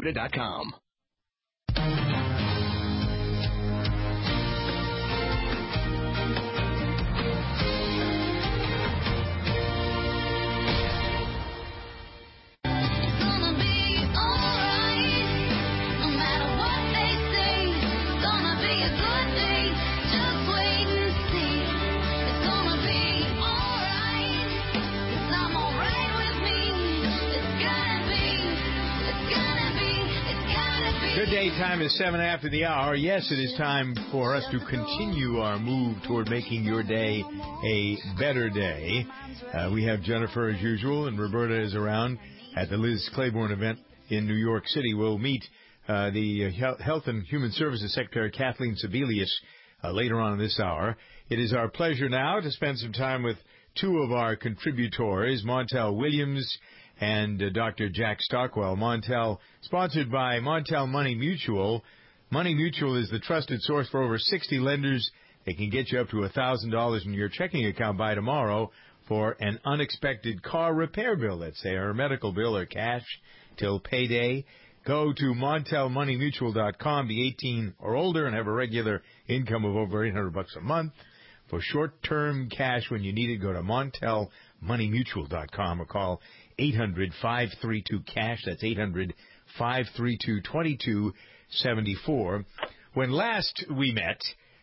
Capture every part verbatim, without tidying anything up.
Toyota dot com. Good day. Time is seven after the hour. Yes, it is time for us to continue our move toward making your day a better day. Uh, we have Jennifer as usual, and Roberta is around at the Liz Claiborne event in New York City. We'll meet uh, the uh, Health and Human Services Secretary Kathleen Sebelius uh, later on in this hour. It is our pleasure now to spend some time with two of our contributors, Montel Williams and uh, Doctor Jack Stockwell. Montel, sponsored by Montel Money Mutual. Money Mutual is the trusted source for over sixty lenders. They can get you up to one thousand dollars in your checking account by tomorrow for an unexpected car repair bill, let's say, or a medical bill or cash till payday. Go to Montel Money Mutual dot com, be eighteen or older, and have a regular income of over eight hundred bucks a month. For short-term cash when you need it, go to Montel Money Mutual dot com or call eight hundred, five three two, cash. That's eight hundred, five three two, two two seven four. When last we met,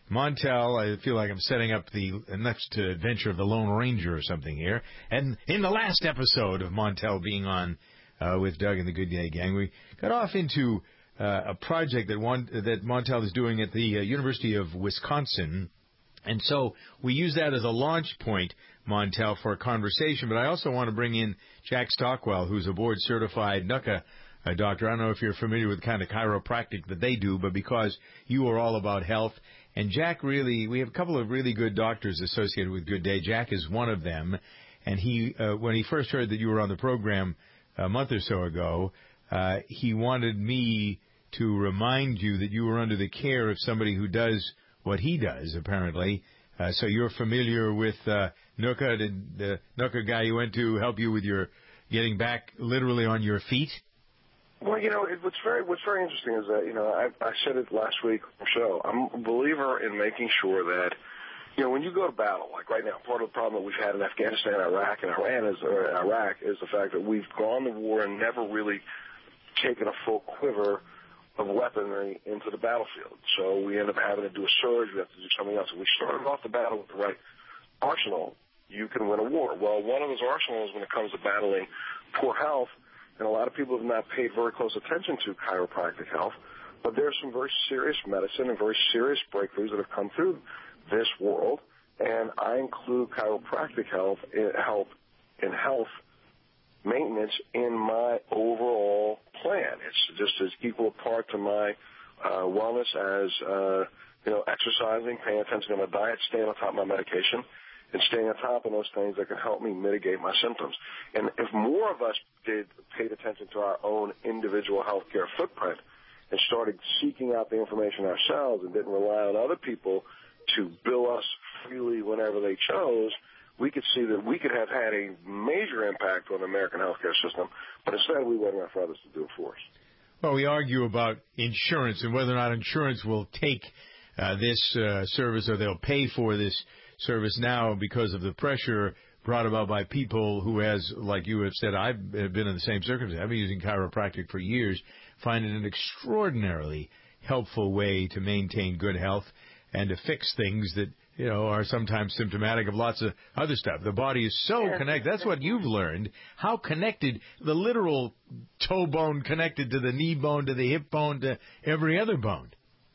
Montel, I feel like I'm setting up the next adventure of the Lone Ranger or something here. And in the last episode of Montel being on uh, with Doug and the Good Day Gang, we got off into uh, a project that one that Montel is doing at the uh, University of Wisconsin. And so we use that as a launch point, Montel, for a conversation. But I also want to bring in Jack Stockwell, who's a board-certified N U C A uh, doctor. I don't know if you're familiar with the kind of chiropractic that they do, but because you are all about health. And Jack really, we have a couple of really good doctors associated with Good Day. Jack is one of them. And he, uh, when he first heard that you were on the program a month or so ago, uh, he wanted me to remind you that you were under the care of somebody who does what he does, apparently. Uh, so you're familiar with uh, N U C A, did the N U C A guy you went to help you with your getting back literally on your feet? Well, you know, it, what's very what's very interesting is that, you know, I, I said it last week on the show. I'm a believer in making sure that, you know, when you go to battle, like right now, part of the problem that we've had in Afghanistan, Iraq, and Iran is, or Iraq is the fact that we've gone to war and never really taken a full quiver of weaponry into the battlefield. So we end up having to do a surge. We have to do something else. If we started off the battle with the right arsenal, you can win a war. Well, one of those arsenals when it comes to battling poor health, and a lot of people have not paid very close attention to chiropractic health, but there's some very serious medicine and very serious breakthroughs that have come through this world, and I include chiropractic health in help in health maintenance in my overall plan. It's just as equal a part to my uh, wellness as, uh, you know, exercising, paying attention to my diet, staying on top of my medication, and staying on top of those things that can help me mitigate my symptoms. And if more of us did paid attention to our own individual healthcare footprint and started seeking out the information ourselves and didn't rely on other people to bill us freely whenever they chose, we could see that we could have had a major impact on the American healthcare system, but instead we waiting for others to do it for us. Well, we argue about insurance and whether or not insurance will take uh, this uh, service or they'll pay for this service now because of the pressure brought about by people who, as like you have said, I've been in the same circumstance. I've been using chiropractic for years, find it an extraordinarily helpful way to maintain good health and to fix things that, you know, are sometimes symptomatic of lots of other stuff. The body is so connected. That's what you've learned, how connected, the literal toe bone connected to the knee bone, to the hip bone, to every other bone.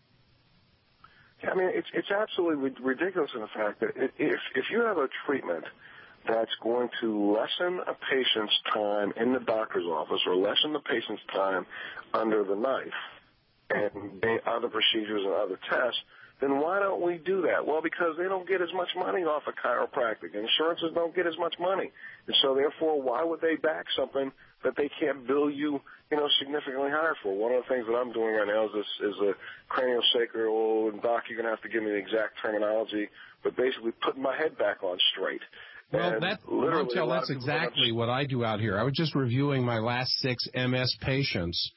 Yeah, I mean, it's it's absolutely ridiculous in the fact that if if you have a treatment that's going to lessen a patient's time in the doctor's office or lessen the patient's time under the knife and other procedures and other tests, then why don't we do that? Well, because they don't get as much money off of chiropractic. Insurances don't get as much money. And so, therefore, why would they back something that they can't bill you, you know, significantly higher for? One of the things that I'm doing right now is this is a craniosacral, and Doc, you're going to have to give me the exact terminology, but basically putting my head back on straight. Well, that, Montel, that's exactly what I do out here. I was just reviewing my last six M S patients,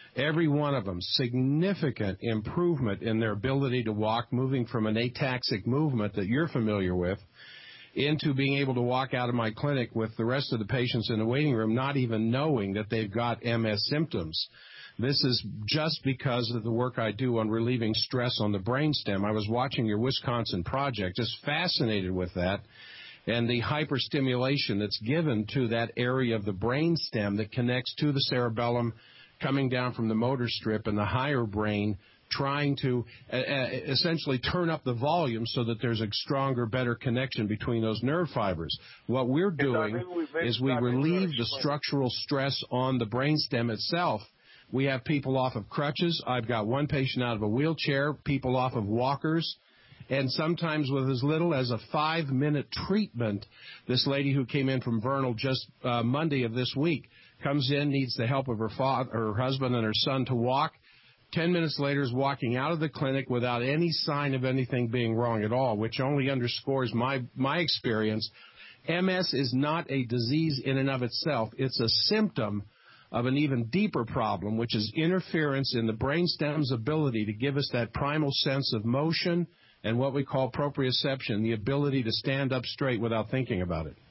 Every one of them, significant improvement in their ability to walk, moving from an ataxic movement that you're familiar with into being able to walk out of my clinic with the rest of the patients in the waiting room not even knowing that they've got M S symptoms. This is just because of the work I do on relieving stress on the brainstem. I was watching your Wisconsin project, just fascinated with that, and the hyperstimulation that's given to that area of the brainstem that connects to the cerebellum, coming down from the motor strip and the higher brain, trying to uh, essentially turn up the volume so that there's a stronger, better connection between those nerve fibers. What we're doing is we relieve the structural stress on the brainstem itself. We have people off of crutches. I've got one patient out of a wheelchair, people off of walkers, and sometimes with as little as a five-minute treatment. This lady who came in from Vernal just uh, Monday of this week comes in, needs the help of her father, her husband and her son to walk. Ten minutes later is walking out of the clinic without any sign of anything being wrong at all, which only underscores my, my experience. M S is not a disease in and of itself. It's a symptom of an even deeper problem, which is interference in the brainstem's ability to give us that primal sense of motion and what we call proprioception, the ability to stand up straight without thinking about it.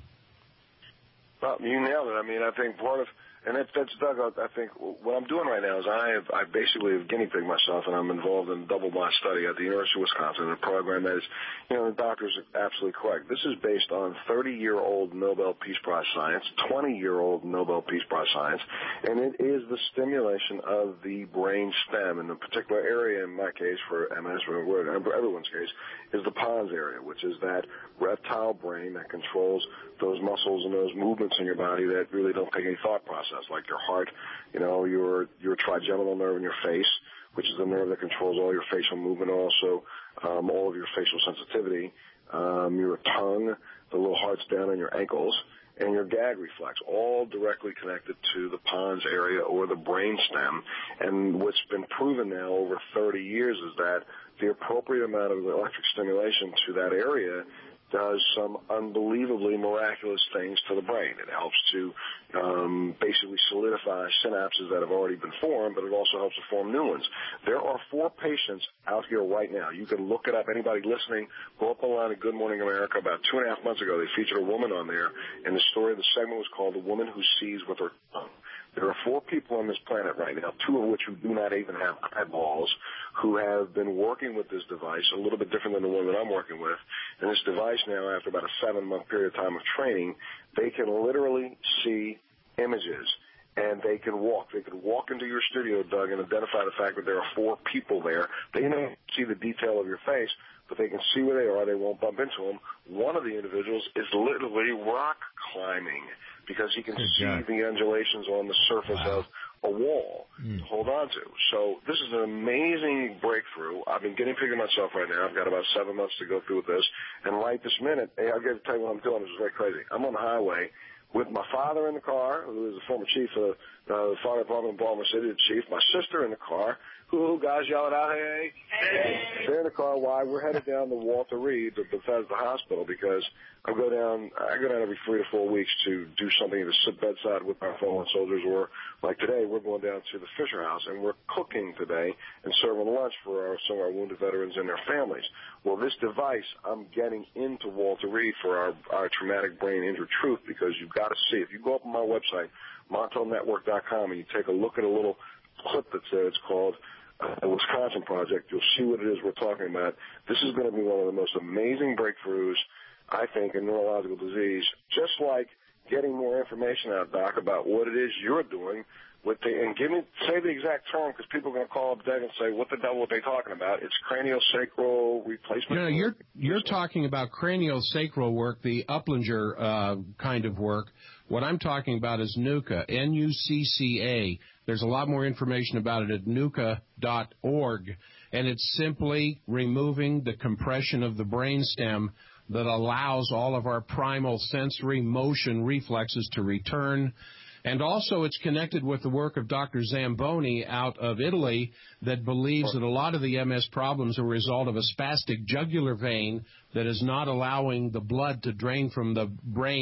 Well, you nailed it. I mean, I think part of, and that's, that's Doug, I think what I'm doing right now is I have, I basically have guinea pigged myself, and I'm involved in double-blind study at the University of Wisconsin, a program that is, you know, the doctor's absolutely correct. This is based on thirty-year-old Nobel Peace Prize science, twenty-year-old Nobel Peace Prize science, and it is the stimulation of the brain stem. And the particular area, in my case, for M S, or everyone's case, is the pons area, which is that reptile brain that controls those muscles and those movements in your body that really don't take any thought process, like your heart, you know, your your trigeminal nerve in your face, which is the nerve that controls all your facial movement, also um, all of your facial sensitivity, um, your tongue, the little hearts down on your ankles, and your gag reflex, all directly connected to the pons area or the brain stem. And what's been proven now over thirty years is that the appropriate amount of electric stimulation to that area does some unbelievably miraculous things to the brain. It helps to um, basically solidify synapses that have already been formed, but it also helps to form new ones. There are four patients out here right now. You can look it up. Anybody listening, go up online at Good Morning America. About two and a half months ago, they featured a woman on there, and the story of the segment was called The Woman Who Sees With Her Tongue. There are four people on this planet right now, two of which who do not even have eyeballs, who have been working with this device, a little bit different than the one that I'm working with. And this device now, after about a seven-month period of time of training, they can literally see images, and they can walk. They can walk into your studio, Doug, and identify the fact that there are four people there. They may see the detail of your face, but they can see where they are. They won't bump into them. One of the individuals is literally rock climbing because he can Good see God. the undulations on the surface wow. of a wall mm. to hold on to. So this is an amazing breakthrough. I've been guinea pigging myself right now. I've got about seven months to go through with this. And right this minute, hey, I'll get to tell you what I'm doing. This is very crazy. I'm on the highway with my father in the car, who is the former chief of uh, the fire department in Baltimore City, the chief, my sister in the car, who, guys yelling out, hey, hey, they're in the car. Why? We're headed down to Walter Reed, the Bethesda Hospital, because I go down, I go down every three to four weeks to do something to sit bedside with our fallen soldiers, or like today, we're going down to the Fisher House, and we're cooking today and serving lunch for our, some of our wounded veterans and their families. Well, this device, I'm getting into Walter Reed for our, our traumatic brain injury truth, because you've got to see, if you go up on my website, montel network dot com, and you take a look at a little clip that's there, it's called Uh, the Wisconsin Project, you'll see what it is we're talking about. This is going to be one of the most amazing breakthroughs, I think, in neurological disease, just like getting more information out, Doc, about what it is you're doing with the, and give me, say the exact term, because people are going to call up Doug and say, what the devil are they talking about? It's craniosacral replacement. You know, you're, you're talking about craniosacral work, the Uplinger uh, kind of work. What I'm talking about is NUCCA, N U C C A. There's a lot more information about it at nucca dot org, and it's simply removing the compression of the brainstem that allows all of our primal sensory motion reflexes to return. And also it's connected with the work of Doctor Zamboni out of Italy that believes that a lot of the M S problems are a result of a spastic jugular vein that is not allowing the blood to drain from the brain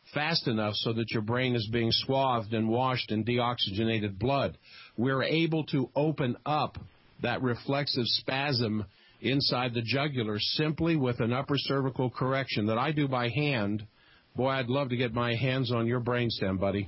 fast enough so that your brain is being swathed and washed in deoxygenated blood. We're able to open up that reflexive spasm inside the jugular simply with an upper cervical correction that I do by hand. Boy, I'd love to get my hands on your brainstem, buddy.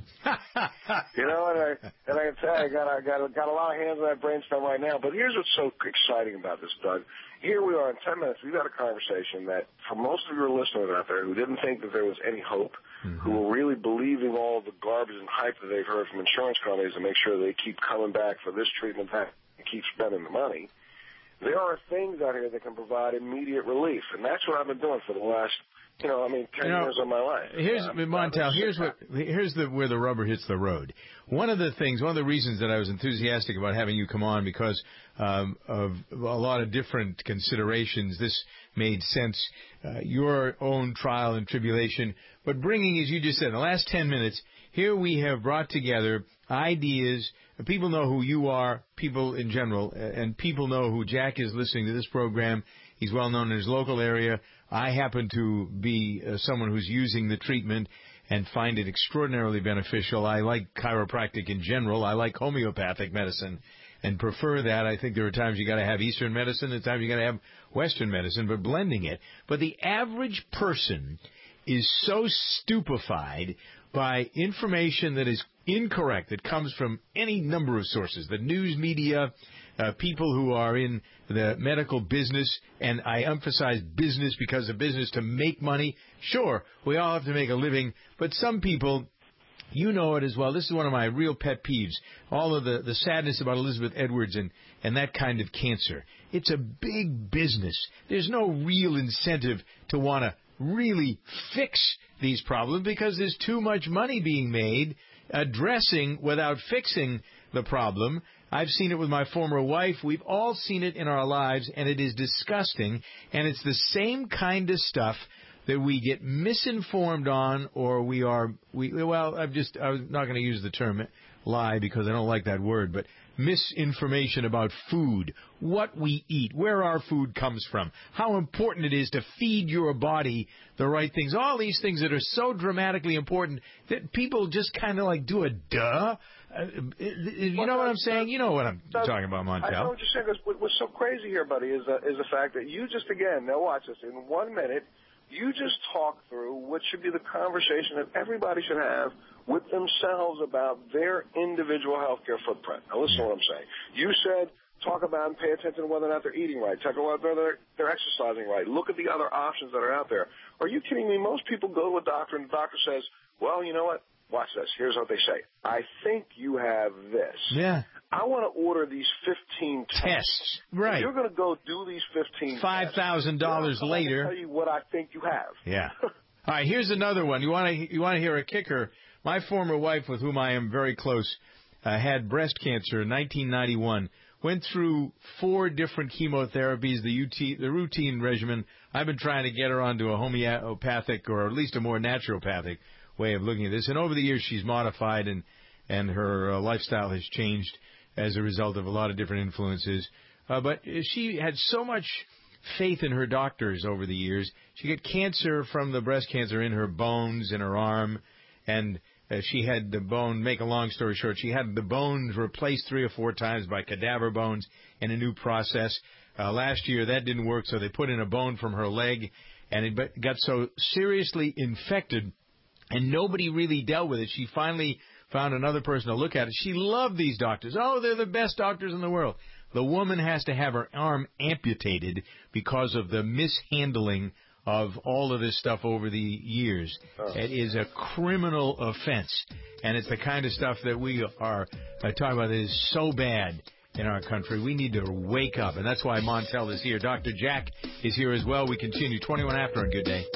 You know, and I, and I can tell you, I got, I got, got a lot of hands on that brainstem right now. But here's what's so exciting about this, Doug. Here we are in ten minutes. We've got a conversation that for most of your listeners out there who didn't think that there was any hope, mm-hmm. who were really believing all the garbage and hype that they've heard from insurance companies to make sure they keep coming back for this treatment and keep spending the money, there are things out here that can provide immediate relief. And that's what I've been doing for the last, you know, I mean, ten you know, years of my life. Here's, uh, Montel, here's what, here's the, where the rubber hits the road. One of the things, one of the reasons that I was enthusiastic about having you come on, because um, of a lot of different considerations, this made sense, uh, your own trial and tribulation, but bringing, as you just said, in the last ten minutes, here we have brought together ideas. People know who you are, people in general, and people know who Jack is listening to this program. He's well known in his local area. I happen to be uh, someone who's using the treatment and find it extraordinarily beneficial. I like chiropractic in general. I like homeopathic medicine and prefer that. I think there are times you got to have Eastern medicine, there are times you got to have Western medicine, but blending it. But the average person is so stupefied by information that is incorrect, that comes from any number of sources, the news media, uh, people who are in the medical business, and I emphasize business because of business to make money. Sure, we all have to make a living, but some people, you know it as well. This is one of my real pet peeves, all of the, the sadness about Elizabeth Edwards and, and that kind of cancer. It's a big business. There's no real incentive to want to really fix these problems because there's too much money being made addressing without fixing the problem. I've seen it with my former wife. We've all seen it in our lives, and it is disgusting. And it's the same kind of stuff that we get misinformed on, or we are, we well, I'm just, I was not going to use the term lie because I don't like that word, but misinformation about food, what we eat, where our food comes from, how important it is to feed your body the right things, all these things that are so dramatically important that people just kind of like do a duh. Uh, you well, know what I'm saying? You know what I'm Doug, talking about, Montel. I know what you're saying. Because what's so crazy here, buddy, is the, is the fact that you just, again, now watch this, in one minute, you just talk through what should be the conversation that everybody should have with themselves about their individual healthcare footprint. Now, listen to what I'm saying. You said talk about and pay attention to whether or not they're eating right. Talk about whether they're, they're exercising right. Look at the other options that are out there. Are you kidding me? Most people go to a doctor, and the doctor says, well, you know what? Watch this. Here's what they say. I think you have this. Yeah. I want to order these fifteen tests. Tests. Right. If you're going to go do these fifteen five thousand dollars tests, later. I'll tell you what I think you have. Yeah. All right, here's another one. You want to you want to hear a kicker? My former wife, with whom I am very close, uh, had breast cancer in nineteen ninety-one. Went through four different chemotherapies, the U T, the routine regimen. I've been trying to get her onto a homeopathic or at least a more naturopathic way of looking at this. And over the years, she's modified and, and her uh, lifestyle has changed as a result of a lot of different influences. Uh, but she had so much faith in her doctors over the years. She got cancer from the breast cancer in her bones, in her arm, and uh, she had the bone, make a long story short, she had the bones replaced three or four times by cadaver bones in a new process. Uh, last year, that didn't work, so they put in a bone from her leg, and it got so seriously infected, and nobody really dealt with it. She finally found another person to look at it. She loved these doctors. Oh, they're the best doctors in the world. The woman has to have her arm amputated because of the mishandling of all of this stuff over the years. Oh. It is a criminal offense, and it's the kind of stuff that we are uh, talking about that is so bad in our country. We need to wake up, and that's why Montel is here. Doctor Jack is here as well. We continue twenty-one after on Good Day.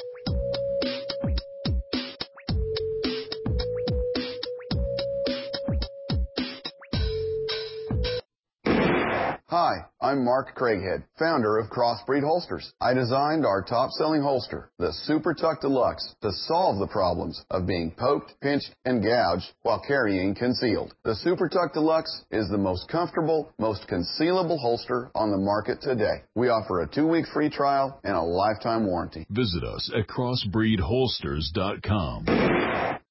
Hi, I'm Mark Craighead, founder of Crossbreed Holsters. I designed our top-selling holster, the Super Tuck Deluxe, to solve the problems of being poked, pinched, and gouged while carrying concealed. The Super Tuck Deluxe is the most comfortable, most concealable holster on the market today. We offer a two-week free trial and a lifetime warranty. Visit us at crossbreed holsters dot com.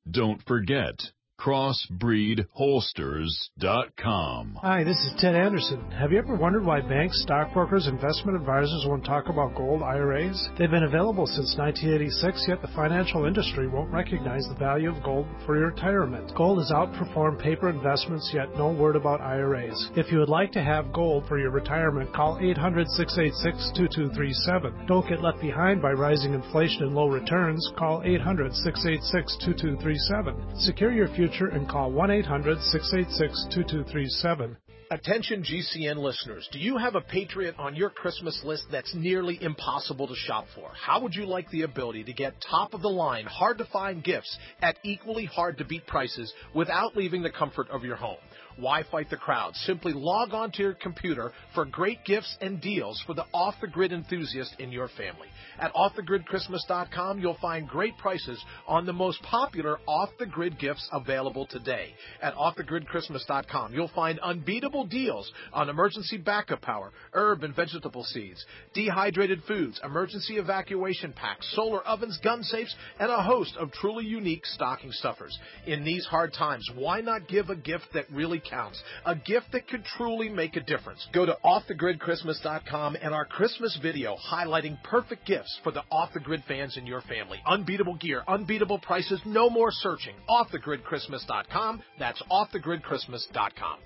Don't forget, crossbreed holsters dot com. Hi, this is Ted Anderson. Have you ever wondered why banks, stockbrokers, investment advisors won't talk about gold I R As? They've been available since nineteen eighty-six, yet the financial industry won't recognize the value of gold for your retirement. Gold has outperformed paper investments, yet no word about I R As. If you would like to have gold for your retirement, call eight hundred, six eight six, two two three seven. Don't get left behind by rising inflation and low returns. Call eight hundred, six eight six, two two three seven. Secure your future and call one eight hundred, six eight six, two two three seven. Attention G C N listeners, do you have a Patriot on your Christmas list that's nearly impossible to shop for? How would you like the ability to get top-of-the-line, hard-to-find gifts at equally hard-to-beat prices without leaving the comfort of your home? Why fight the crowd? Simply log on to your computer for great gifts and deals for the off-the-grid enthusiast in your family. At off the grid christmas dot com, you'll find great prices on the most popular off-the-grid gifts available today. At off the grid christmas dot com, you'll find unbeatable deals on emergency backup power, herb and vegetable seeds, dehydrated foods, emergency evacuation packs, solar ovens, gun safes, and a host of truly unique stocking stuffers. In these hard times, why not give a gift that really counts, a gift that could truly make a difference? Go to off the grid christmas dot com and our Christmas video highlighting perfect gifts for the off-the-grid fans in your family. Unbeatable gear, unbeatable prices, no more searching. off the grid christmas dot com. That's off the grid christmas dot com.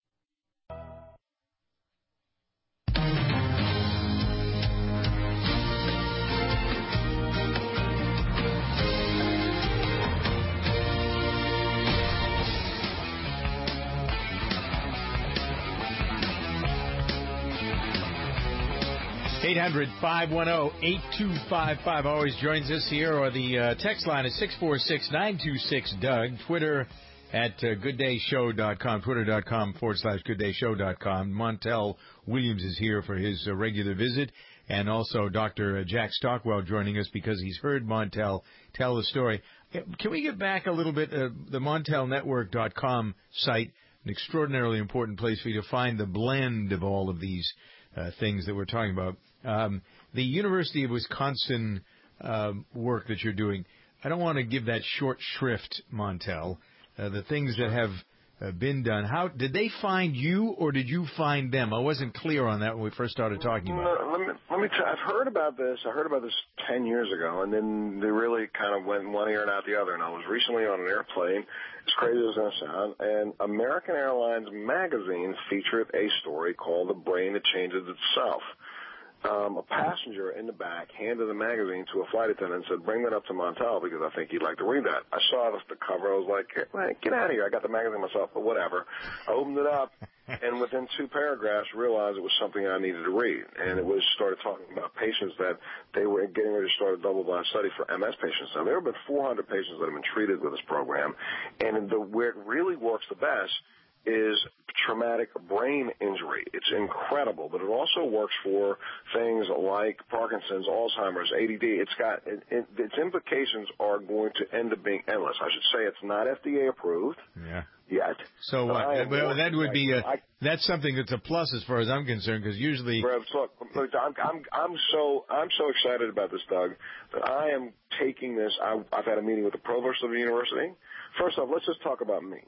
eight hundred, five one zero, eight two five five always joins us here, or the uh, text line is six four six, nine two six, Doug. Twitter at uh, good day show dot com, twitter.com forward slash good day show dot com. Montel Williams is here for his uh, regular visit, and also Doctor Jack Stockwell joining us because he's heard Montel tell the story. Can we get back a little bit? Uh, the montel network dot com site, an extraordinarily important place for you to find the blend of all of these uh, things that we're talking about. Um, the University of Wisconsin uh, work that you're doing, I don't want to give that short shrift, Montel. Uh, the things that have uh, been done. How did they find you, or did you find them? I wasn't clear on that when we first started talking about it. Uh, let me, let me tell, I've heard about this. I heard about this ten years ago, and then they really kind of went one ear and out the other. And I was recently on an airplane, as crazy as it's going to sound, and American Airlines magazine featured a story called "The Brain That Changes Itself." Um, a passenger in the back handed the magazine to a flight attendant and said, "Bring that up to Montel because I think he'd like to read that." I saw the cover. I was like, hey, get out of here. I got the magazine myself, but whatever. I opened it up, and within two paragraphs realized it was something I needed to read. And it was started talking about patients that they were getting ready to start a double-blind study for M S patients. Now, there have been four hundred patients that have been treated with this program, and the, where it really works the best is traumatic brain injury. It's incredible, but it also works for things like Parkinson's, Alzheimer's, A D D. It's got it, it, its implications are going to end up being endless. I should say it's not F D A approved. Yeah. Yet. So what? Uh, well, that would be a, I, that's something that's a plus as far as I'm concerned, because usually. Look, I'm, I'm I'm so I'm so excited about this, Doug, that I am taking this. I, I've had a meeting with the provost of the university. First off, let's just talk about me.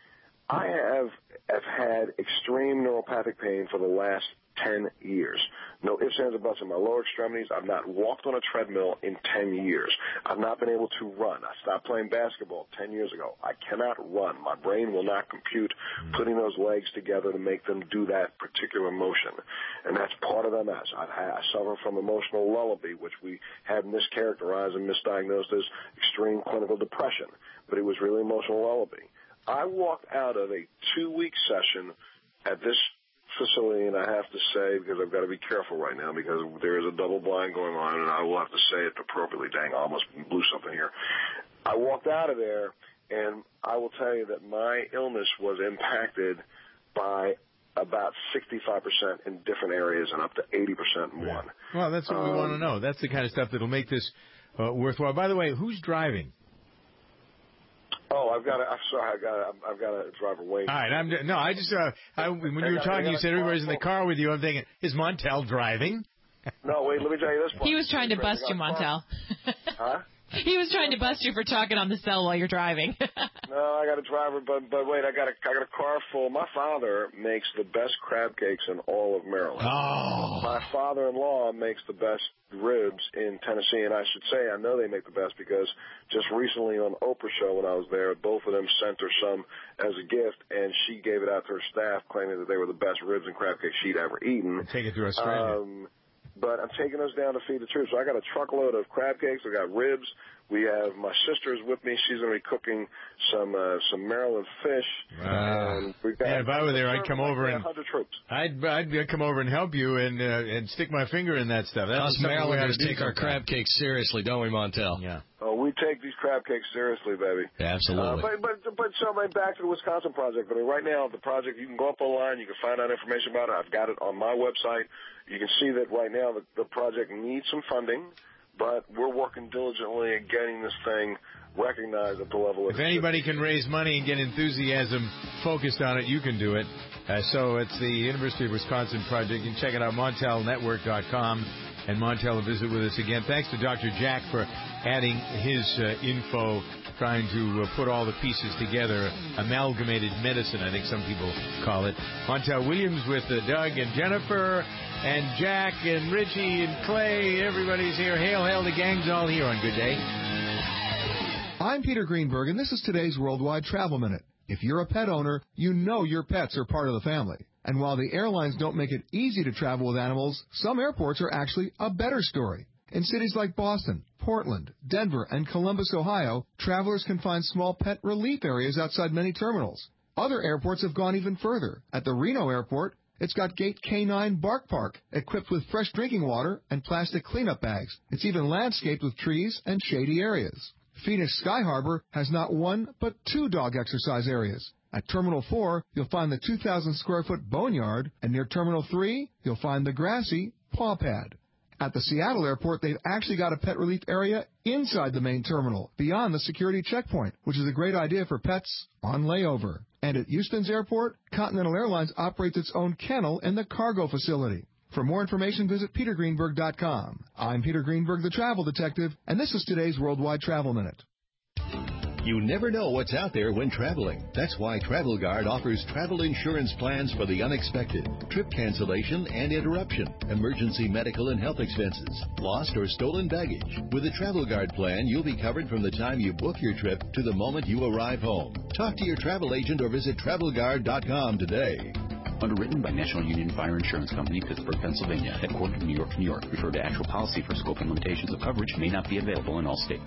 I have, have had extreme neuropathic pain for the last ten years. No ifs, ands, or buts in my lower extremities. I've not walked on a treadmill in ten years. I've not been able to run. I stopped playing basketball ten years ago. I cannot run. My brain will not compute putting those legs together to make them do that particular motion. And that's part of M S. I've had, I suffer from emotional lullaby, which we had mischaracterized and misdiagnosed as extreme clinical depression. But it was really emotional lullaby. I walked out of a two-week session at this facility, and I have to say, because I've got to be careful right now, because there is a double blind going on, and I will have to say it appropriately. Dang, I almost blew something here. I walked out of there, and I will tell you that my illness was impacted by about sixty-five percent in different areas and up to eighty percent in one. Well, that's what um, we want to know. That's the kind of stuff that will make this uh, worthwhile. By the way, who's driving? Oh, I've got to, I'm sorry, I've got to, I've got to drive away. All right, I'm, no, I just, uh, I, when you were talking, you said everybody's in the car with you. I'm thinking, is Montel driving? No, wait, let me tell you this part. He was trying to bust you, Montel. Huh? He was trying to bust you for talking on the cell while you're driving. No, I got a driver, but but wait, I got a I got a car full. My father makes the best crab cakes in all of Maryland. Oh. My father-in-law makes the best ribs in Tennessee, and I should say I know they make the best because just recently on Oprah show when I was there, both of them sent her some as a gift, and she gave it out to her staff, claiming that they were the best ribs and crab cakes she'd ever eaten. Take it to Australia. Um, But I'm taking those down to feed the troops. So I got a truckload of crab cakes. I got ribs. We have my sister's with me. She's going to be cooking some uh, some Maryland fish. Wow. And we've got Yeah, if I were there, I'd come over and one hundred troops. I'd I'd come over and help you and uh, and stick my finger in that stuff. That's Us Marylanders take our crab cakes seriously, don't we, Montel? Yeah. Oh, we take these crab cakes seriously, baby. Yeah, absolutely. Uh, but but but so I mean, back to the Wisconsin project. I mean, right now the project, you can go up online, you can find out information about it. I've got it on my website. You can see that right now the, the project needs some funding, but we're working diligently at getting this thing recognized at the level of. If anybody can raise money and get enthusiasm focused on it, you can do it. Uh, so it's the University of Wisconsin project. You can check it out, Montel Network dot com. And Montel will visit with us again. Thanks to Doctor Jack for adding his uh, info, trying to uh, put all the pieces together. Amalgamated medicine, I think some people call it. Montel Williams with uh, Doug and Jennifer and Jack and Richie and Clay. Everybody's here. Hail, hail, the gang's all here on Good Day. I'm Peter Greenberg, and this is today's Worldwide Travel Minute. If you're a pet owner, you know your pets are part of the family. And while the airlines don't make it easy to travel with animals, some airports are actually a better story. In cities like Boston, Portland, Denver, and Columbus, Ohio, travelers can find small pet relief areas outside many terminals. Other airports have gone even further. At the Reno airport, it's got Gate K nine Bark Park, equipped with fresh drinking water and plastic cleanup bags. It's even landscaped with trees and shady areas. Phoenix Sky Harbor has not one, but two dog exercise areas. At Terminal four, you'll find the two thousand square foot Boneyard, and near Terminal three, you'll find the grassy Paw Pad. At the Seattle airport, they've actually got a pet relief area inside the main terminal, beyond the security checkpoint, which is a great idea for pets on layover. And at Houston's airport, Continental Airlines operates its own kennel in the cargo facility. For more information, visit peter greenberg dot com. I'm Peter Greenberg, the travel detective, and this is today's Worldwide Travel Minute. You never know what's out there when traveling. That's why Travel Guard offers travel insurance plans for the unexpected, trip cancellation and interruption, emergency medical and health expenses, lost or stolen baggage. With a Travel Guard plan, you'll be covered from the time you book your trip to the moment you arrive home. Talk to your travel agent or visit travel guard dot com today. Underwritten by National Union Fire Insurance Company, Pittsburgh, Pennsylvania. Headquartered in New York, New York. Refer to actual policy for scope and limitations of coverage. May not be available in all states.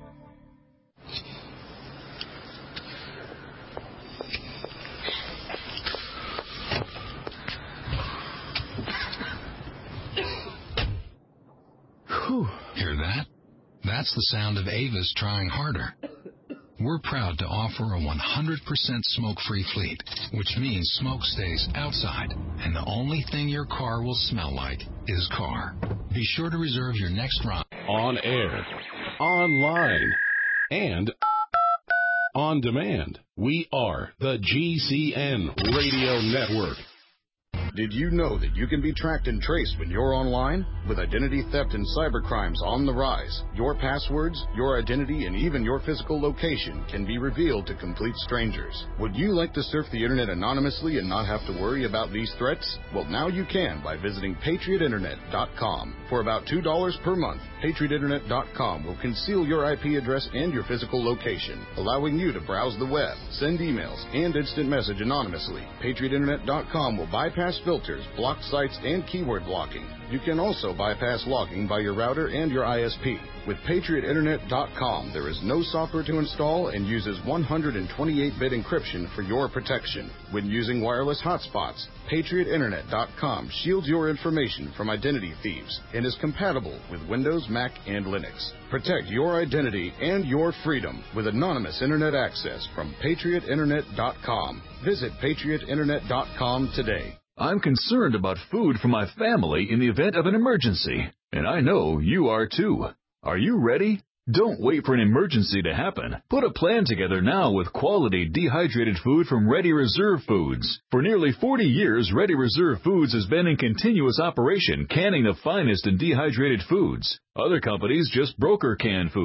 Whew. Hear that? That's the sound of Avis trying harder. We're proud to offer a one hundred percent smoke-free fleet, which means smoke stays outside, and the only thing your car will smell like is car. Be sure to reserve your next ride. On air, online, and on demand. We are the G C N Radio Network. Did you know that you can be tracked and traced when you're online? With identity theft and cybercrimes on the rise, your passwords, your identity, and even your physical location can be revealed to complete strangers. Would you like to surf the internet anonymously and not have to worry about these threats? Well, now you can by visiting patriot internet dot com. For about two dollars per month, patriot internet dot com will conceal your I P address and your physical location, allowing you to browse the web, send emails, and instant message anonymously. patriot internet dot com will bypass filters, block sites, and keyword blocking. You can also bypass logging by your router and your I S P. With patriot internet dot com, there is no software to install and uses one hundred twenty-eight bit encryption for your protection. When using wireless hotspots, patriot internet dot com shields your information from identity thieves and is compatible with Windows, Mac, and Linux. Protect your identity and your freedom with anonymous internet access from patriot internet dot com. Visit patriot internet dot com today. I'm concerned about food for my family in the event of an emergency, and I know you are too. Are you ready? Don't wait for an emergency to happen. Put a plan together now with quality dehydrated food from Ready Reserve Foods. For nearly forty years, Ready Reserve Foods has been in continuous operation, canning the finest in dehydrated foods. Other companies just broker canned foods.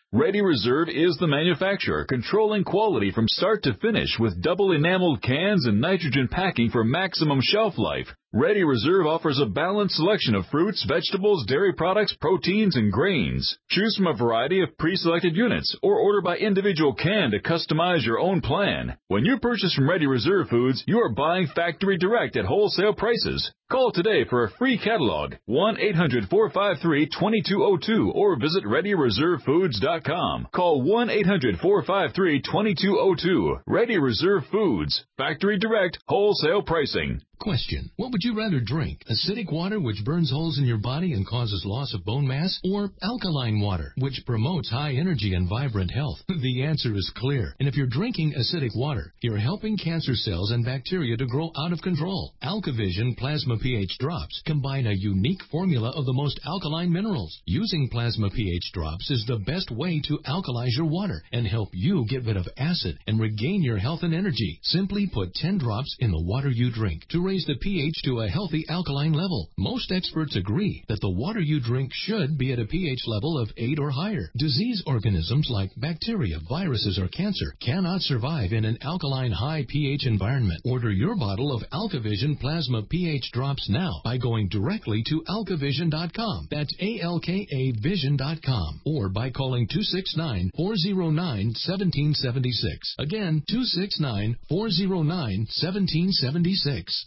Ready Reserve is the manufacturer, controlling quality from start to finish with double enameled cans and nitrogen packing for maximum shelf life. Ready Reserve offers a balanced selection of fruits, vegetables, dairy products, proteins, and grains. Choose from a variety of pre-selected units or order by individual can to customize your own plan. When you purchase from Ready Reserve Foods, you are buying factory direct at wholesale prices. Call today for a free catalog, one eight hundred, four five three, two two zero two, or visit ready reserve foods dot com. Call one eight hundred, four five three, two two zero two. Ready Reserve Foods. Factory direct, wholesale pricing. Question. What would you rather drink? Acidic water, which burns holes in your body and causes loss of bone mass? Or alkaline water, which promotes high energy and vibrant health? The answer is clear. And if you're drinking acidic water, you're helping cancer cells and bacteria to grow out of control. AlkaVision Plasma pH Drops combine a unique formula of the most alkaline minerals. Using Plasma pH Drops is the best way to alkalize your water and help you get rid of acid and regain your health and energy. Simply put ten drops in the water you drink to raise the pH to a healthy alkaline level. Most experts agree that the water you drink should be at a pH level of eight or higher. Disease organisms like bacteria, viruses, or cancer cannot survive in an alkaline high pH environment. Order your bottle of AlkaVision Plasma pH Drops now by going directly to alka vision dot com. That's A L K A vision dot com. Or by calling two six nine, four zero nine, one seven seven six. Again, two six nine, four zero nine, one seven seven six.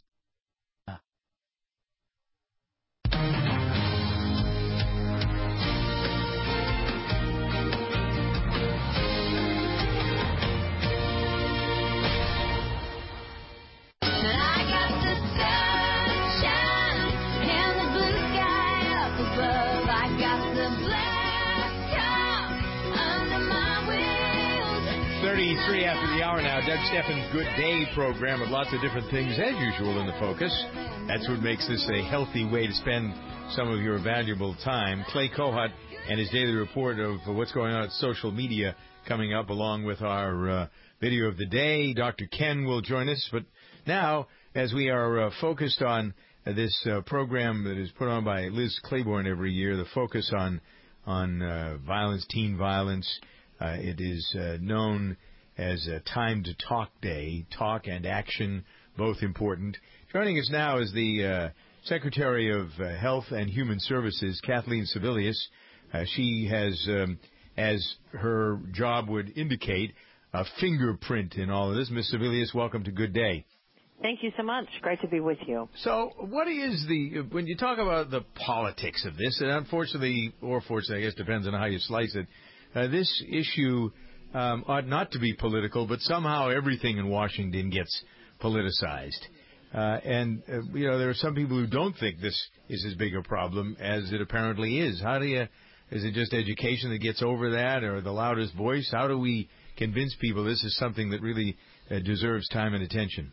thirty-three after the hour now. Doug Stephan's Good Day program with lots of different things, as usual, in the focus. That's what makes this a healthy way to spend some of your valuable time. Clay Kohut and his daily report of what's going on at social media coming up, along with our uh, video of the day. Doctor Ken will join us. But now, as we are uh, focused on uh, this uh, program that is put on by Liz Claiborne every year, the focus on, on uh, violence, teen violence, Uh, it is uh, known as a Time to Talk Day. Talk and action, both important. Joining us now is the uh, Secretary of uh, Health and Human Services, Kathleen Sebelius. Uh, she has, um, as her job would indicate, a fingerprint in all of this. Miz Sebelius, welcome to Good Day. Thank you so much. Great to be with you. So what is the, when you talk about the politics of this, and unfortunately, or fortunately, I guess depends on how you slice it, Uh, this issue um, ought not to be political, but somehow everything in Washington gets politicized. Uh, and, uh, you know, there are some people who don't think this is as big a problem as it apparently is. How do you, is it just education that gets over that, or the loudest voice? How do we convince people this is something that really uh, deserves time and attention?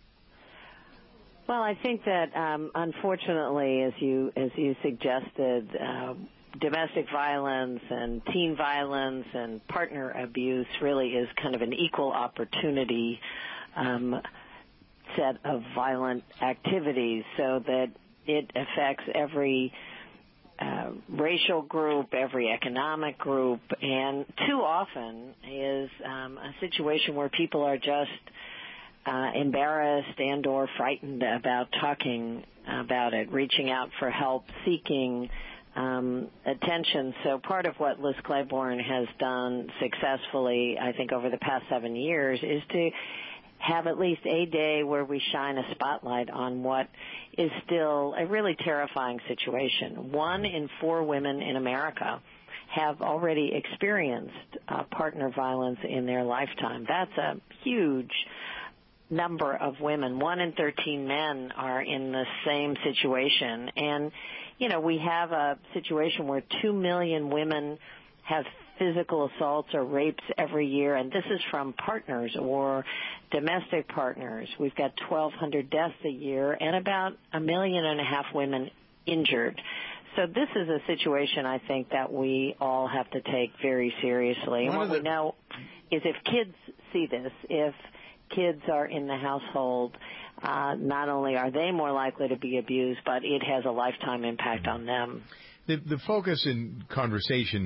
Well, I think that, um, unfortunately, as you, as you suggested, uh, domestic violence and teen violence and partner abuse really is kind of an equal opportunity um, set of violent activities, so that it affects every uh, racial group, every economic group, and too often is um, a situation where people are just uh, embarrassed and or frightened about talking about it, reaching out for help, seeking Um, attention. So part of what Liz Claiborne has done successfully, I think, over the past seven years is to have at least a day where we shine a spotlight on what is still a really terrifying situation. One in four women in America have already experienced uh, partner violence in their lifetime. That's a huge number of women. One in thirteen men are in the same situation. And you know, we have a situation where two million women have physical assaults or rapes every year, and this is from partners or domestic partners. We've got twelve hundred deaths a year and about a million and a half women injured. So this is a situation, I think, that we all have to take very seriously. And what we know is if kids see this, if kids are in the household, Uh, not only are they more likely to be abused, but it has a lifetime impact on them. The, the focus in conversation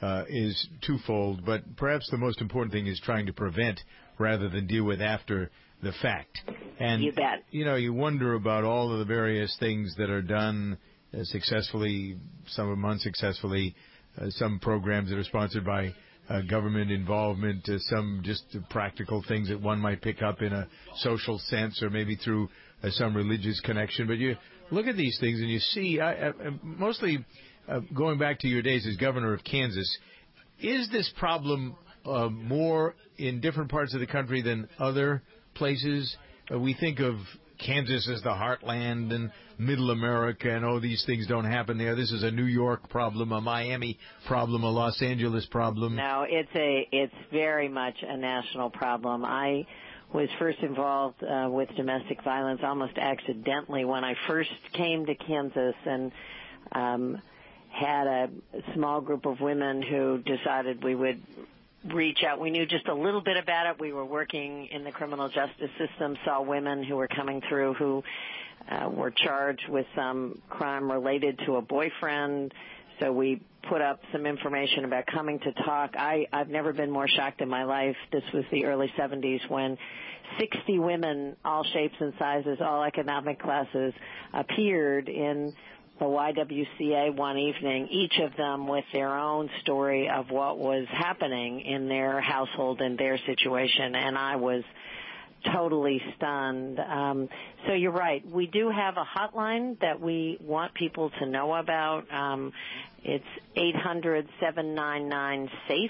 uh, is twofold, but perhaps the most important thing is trying to prevent rather than deal with after the fact. And, you bet. You know, you wonder about all of the various things that are done uh, successfully, some of them unsuccessfully, uh, some programs that are sponsored by uh, government involvement, uh, some just uh, practical things that one might pick up in a social sense or maybe through uh, some religious connection. But you look at these things and you see, I, I, mostly uh, going back to your days as governor of Kansas, is this problem uh, more in different parts of the country than other places? Uh, we think of Kansas as the heartland and middle America, and oh, these things don't happen there. This is a New York problem, a Miami problem, a Los Angeles problem. No, it's a it's very much a national problem. I was first involved uh, with domestic violence almost accidentally when I first came to Kansas, and um, had a small group of women who decided we would reach out. We knew just a little bit about it. We were working in the criminal justice system, saw women who were coming through who uh, were charged with some crime related to a boyfriend. So we put up some information about coming to talk. I, I've never been more shocked in my life. This was the early seventies when sixty women, all shapes and sizes, all economic classes, appeared in the Y W C A one evening, each of them with their own story of what was happening in their household and their situation, and I was totally stunned. Um, so you're right. We do have a hotline that we want people to know about. Um, it's eight hundred, seven nine nine, SAFE.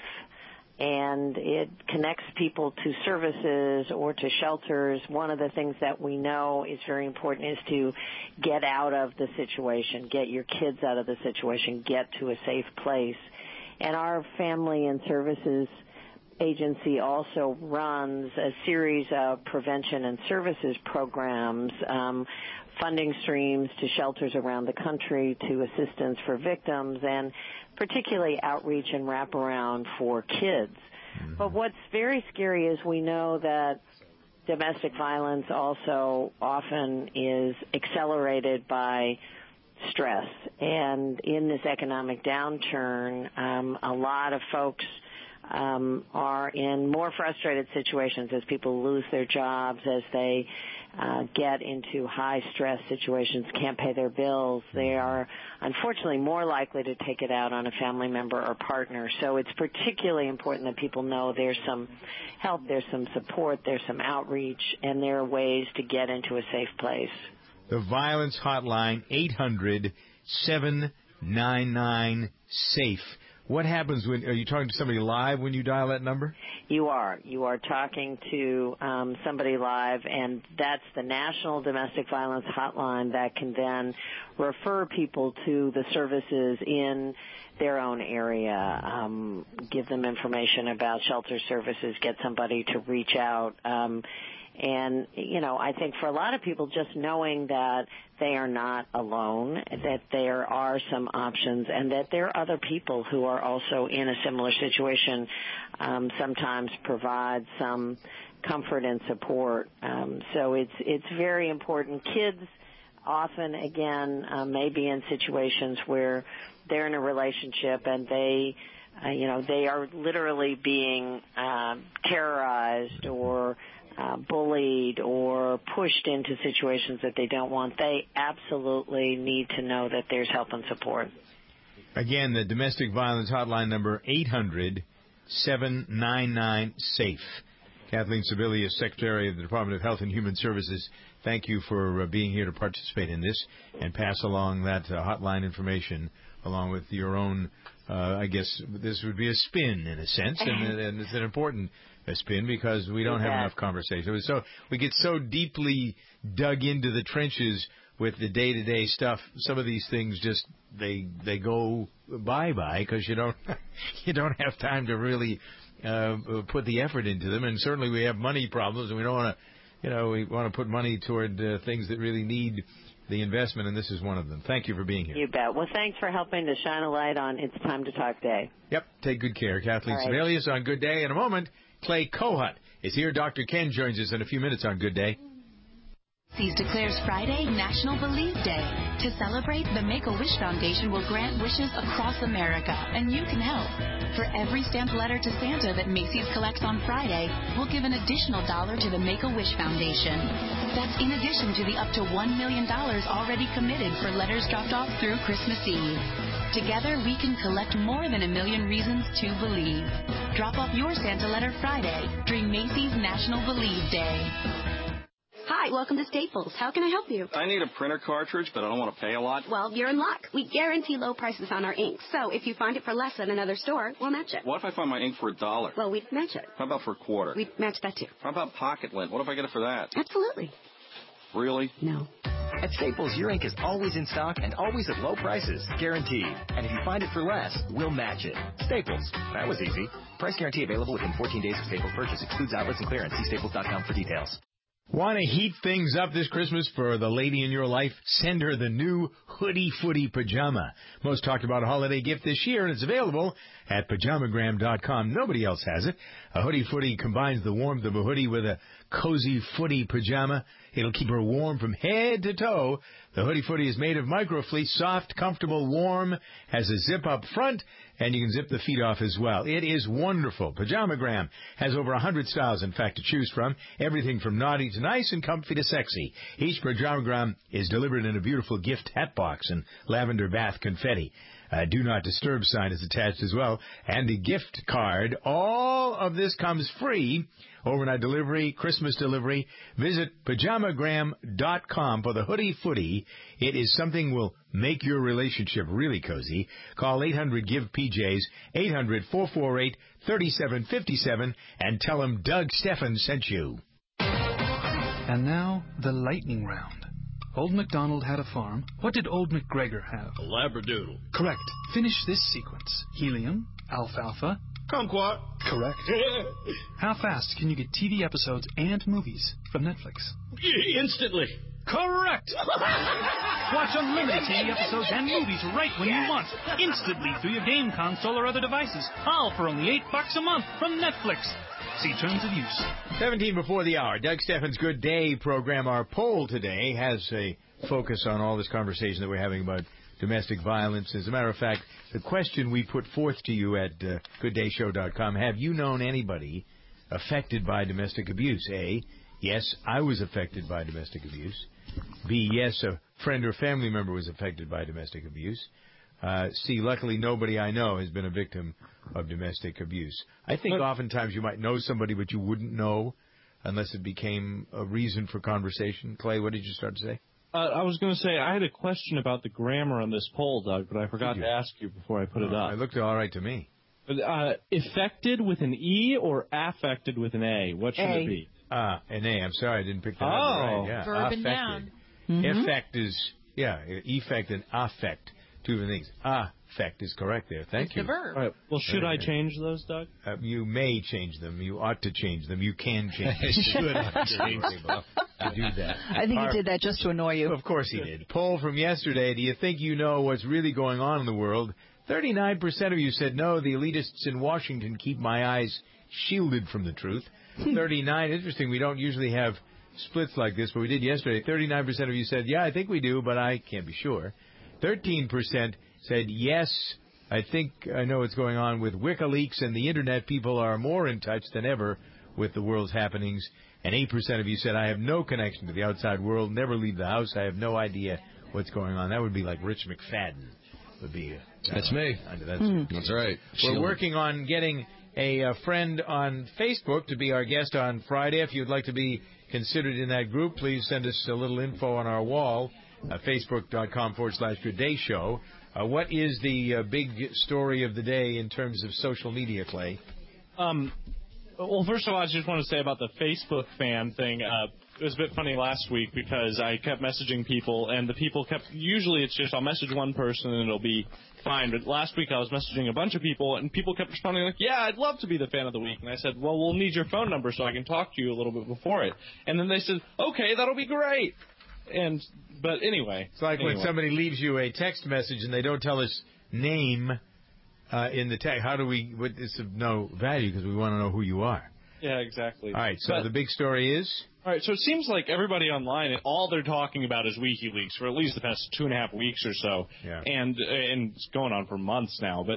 And it connects people to services or to shelters. One of the things that we know is very important is to get out of the situation, get your kids out of the situation, get to a safe place. And our Family and Services Agency also runs a series of prevention and services programs, um, funding streams to shelters around the country, to assistance for victims, and particularly outreach and wraparound for kids. Mm-hmm. But what's very scary is we know that domestic violence also often is accelerated by stress. And in this economic downturn, um, a lot of folks um, are in more frustrated situations as people lose their jobs, as they Uh, get into high-stress situations, can't pay their bills. They are, unfortunately, more likely to take it out on a family member or partner. So it's particularly important that people know there's some help, there's some support, there's some outreach, and there are ways to get into a safe place. The Violence Hotline, eight hundred, seven nine nine, SAFE. What happens when, are you talking to somebody live when you dial that number? You are. You are talking to um, somebody live, and that's the National Domestic Violence Hotline that can then refer people to the services in their own area, um, give them information about shelter services, get somebody to reach out. Um, And, you know, I think for a lot of people, just knowing that they are not alone, that there are some options, and that there are other people who are also in a similar situation, um, sometimes provide some comfort and support. Um, so it's it's very important. Kids often, again, uh, may be in situations where they're in a relationship and they, uh, you know, they are literally being uh, terrorized or Uh, bullied or pushed into situations that they don't want. They absolutely need to know that there's help and support. Again, the domestic violence hotline number, eight hundred, seven nine nine, SAFE. Kathleen Sebelius, Secretary of the Department of Health and Human Services, thank you for uh, being here to participate in this and pass along that uh, hotline information along with your own, uh, I guess this would be a spin in a sense, and, and it's an important a spin because we don't have enough conversation. So we get so deeply dug into the trenches with the day-to-day stuff. Some of these things just they they go bye-bye because you don't you don't have time to really uh, put the effort into them. And certainly we have money problems, and we don't want to, you know, we want to put money toward uh, things that really need the investment, and this is one of them. Thank you for being here. You bet. Well, thanks for helping to shine a light on It's Time to Talk Day. Yep. Take good care. Kathleen right. Sebelius on Good Day. In a moment, Clay Kohut is here. Doctor Ken joins us in a few minutes on Good Day. Macy's declares Friday National Believe Day. To celebrate, the Make-A-Wish Foundation will grant wishes across America, and you can help. For every stamped letter to Santa that Macy's collects on Friday, we'll give an additional dollar to the Make-A-Wish Foundation. That's in addition to the up to one million dollars already committed for letters dropped off through Christmas Eve. Together, we can collect more than a million reasons to believe. Drop off your Santa letter Friday during Macy's National Believe Day. Hi, welcome to Staples. How can I help you? I need a printer cartridge, but I don't want to pay a lot. Well, you're in luck. We guarantee low prices on our ink. So if you find it for less than another store, we'll match it. What if I find my ink for a dollar? Well, we'd match it. How about for a quarter? We'd match that too. How about pocket lint? What if I get it for that? Absolutely. Really? No. At Staples, your ink is always in stock and always at low prices, guaranteed. And if you find it for less, we'll match it. Staples. That was easy. Price guarantee available within fourteen days of Staples purchase. Excludes outlets and clearance. See staples dot com for details. Want to heat things up this Christmas for the lady in your life? Send her the new Hoodie Footy Pajama. Most talked about holiday gift this year, and it's available at pajamagram dot com. Nobody else has it. A Hoodie Footy combines the warmth of a hoodie with a cozy footy pajama. It'll keep her warm from head to toe. The Hoodie Footy is made of microfleece, soft, comfortable, warm, has a zip up front, and you can zip the feet off as well. It is wonderful. Pajamagram has over one hundred styles, in fact, to choose from. Everything from naughty to nice and comfy to sexy. Each Pajamagram is delivered in a beautiful gift hat box and lavender bath confetti. A Do Not Disturb sign is attached as well, and a gift card. All of this comes free. Overnight delivery, Christmas delivery. Visit pajamagram dot com for the Hoodie Footy. It is something will make your relationship really cozy. Call eight hundred give P Js, eight hundred four four eight three seven five seven, and tell them Doug Steffen sent you. And now, the lightning round. Old MacDonald had a farm. What did Old MacGregor have? A labradoodle. Correct. Finish this sequence. Helium, alfalfa. Kumquat. Correct. How fast can you get T V episodes and movies from Netflix? Instantly. Correct. Watch unlimited T V episodes and movies right when you want, instantly through your game console or other devices. All for only eight bucks a month from Netflix. See terms of use. seventeen before the hour. Doug Steffen's Good Day program. Our poll today has a focus on all this conversation that we're having about domestic violence. As a matter of fact, the question we put forth to you at uh, good day show dot com, have you known anybody affected by domestic abuse? A, yes, I was affected by domestic abuse. B, yes, a friend or family member was affected by domestic abuse. Uh, C, luckily nobody I know has been a victim of domestic abuse. I think but, oftentimes you might know somebody, but you wouldn't know unless it became a reason for conversation. Clay, what did you start to say? Uh, I was going to say, I had a question about the grammar on this poll, Doug, but I forgot to ask you before I put oh, it up. It looked all right to me. Uh, affected with an E or affected with an A? What should A. it be? Ah, an A. I'm sorry, I didn't pick that oh. up right. Yeah, Verb and noun. Mm-hmm. Effect is, yeah, effect and affect. Two different things. Affect is correct there. Thank it's you. the verb. All right. Well, should okay. I change those, Doug? Uh, you may change them. You ought to change them. You can change them. You should change them. To do that. I think Our, he did that just to annoy you. Of course he did. Poll from yesterday. Do you think you know what's really going on in the world? thirty-nine percent of you said no, the elitists in Washington keep my eyes shielded from the truth. thirty-nine, interesting, we don't usually have splits like this, but we did yesterday. thirty-nine percent of you said, yeah, I think we do, but I can't be sure. thirteen percent said, yes, I think I know what's going on with WikiLeaks and the Internet. People are more in touch than ever with the world's happenings. And eight percent of you said, I have no connection to the outside world, never leave the house, I have no idea what's going on. That would be like Rich McFadden. Would be. Uh, That's me. That's, mm. that's right. We're working on getting a, a friend on Facebook to be our guest on Friday. If you'd like to be considered in that group, please send us a little info on our wall, uh, facebook.com forward slash Good Day Show. Uh, what is the uh, big story of the day in terms of social media, Clay? Um, well, first of all, I just want to say about the Facebook fan thing. Uh, it was a bit funny last week because I kept messaging people, and the people kept, usually it's just I'll message one person and it'll be fine. But last week I was messaging a bunch of people, and people kept responding like, yeah, I'd love to be the fan of the week. And I said, well, we'll need your phone number so I can talk to you a little bit before it. And then they said, okay, that'll be great. And But anyway. It's like anyway. when somebody leaves you a text message and they don't tell us name uh, in the text. How do we, what, it's of no value because we want to know who you are. Yeah, exactly. All right, so but, the big story is? All right, so it seems like everybody online, all they're talking about is WikiLeaks for at least the past two and a half weeks or so. Yeah. And, and it's going on for months now. But